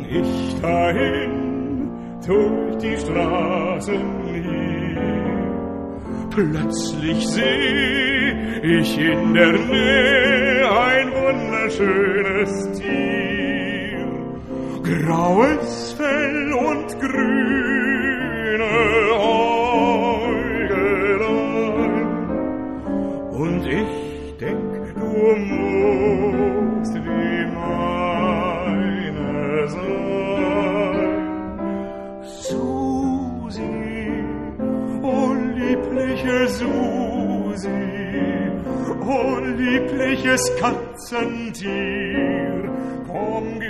ich dahin durch die Straßen lief. Plötzlich seh ich in der Nähe ein wunderschönes Tier, graues Fell und grüne Äugelein. Und ich denk, du musst wie meine sein. Susi, oh liebliche Susi, oh liebliches Katzentier, komm,